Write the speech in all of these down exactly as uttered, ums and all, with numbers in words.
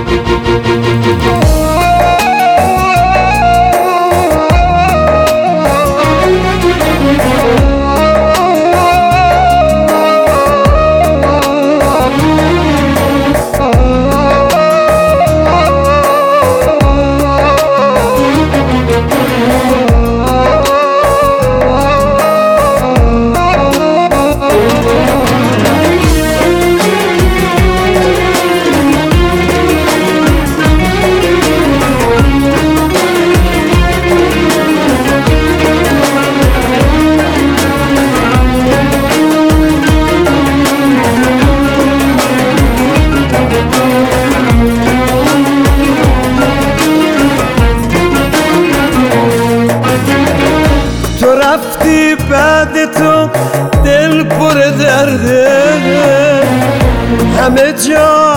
رفتی بعد تو دل پر درده، همه جا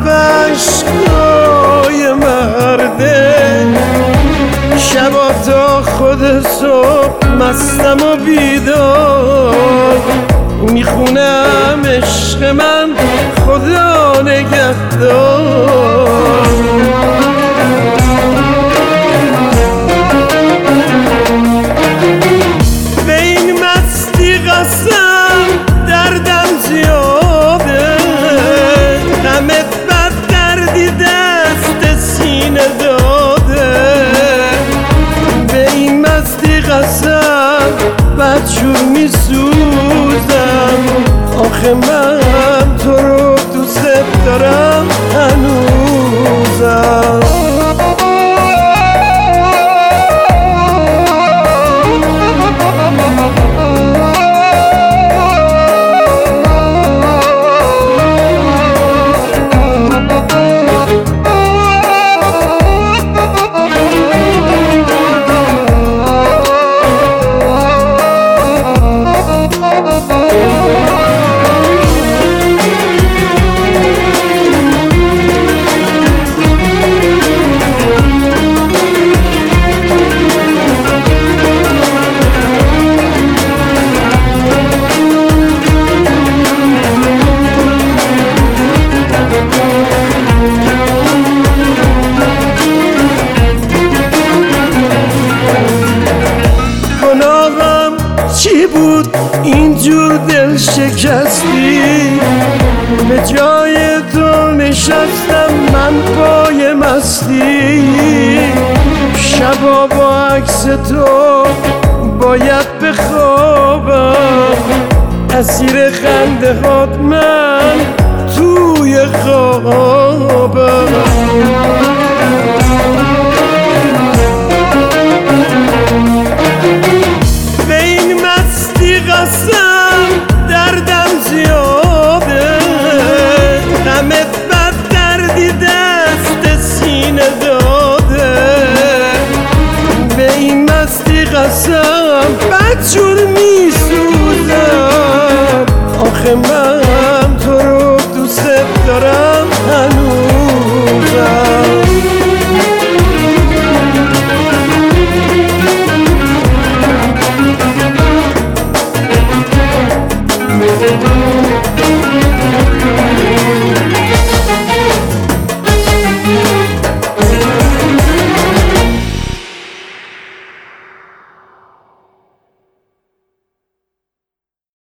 عربشگاه مرده. شبا تا خود صبح مستم و بیدار، میخونم عشق من خدا نگهدار. دردم زیاده، غمت بد دردی دست سینه داده. به این مستی قسم بدجور میسوزم، آخه من تو رو دوست دارم هنوزم. چی بود اینجور دل شکستی؟ به جای تو نشستم من پای مستی. شبا با عکس تو باید بخوابم، اسیر خنده هات من توی خوابم. قسم دردم زیاده، غمت بد دردی دست سینه داده. به این مستی قسم بدجور میسوزم، آخه من